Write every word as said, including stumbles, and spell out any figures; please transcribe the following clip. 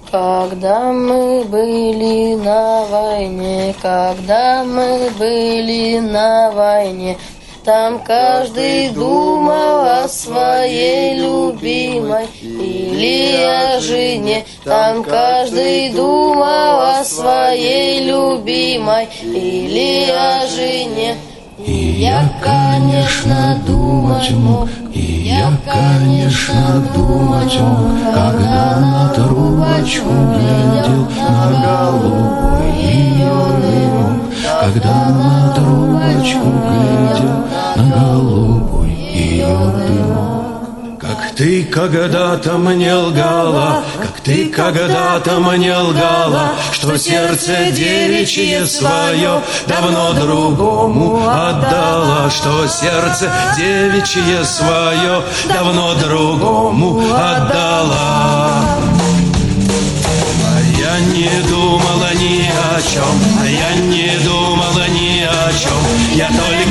Когда мы были на войне, когда мы были на войне, там каждый думал о своей любимой или о жене. Там каждый думал о своей любимой или о жене. И я, конечно, думать мог, и я, конечно, думать мог, когда на трубочку глядел на голубой ее дымок, когда на трубочку глядел на голубой ее дымок. Как ты когда-то мне лгала, как ты когда-то мне лгала, что сердце девичье свое давно другому отдала, что сердце девичье свое давно другому отдала. А я не думала ни о чем, а я не думала ни о чем, я только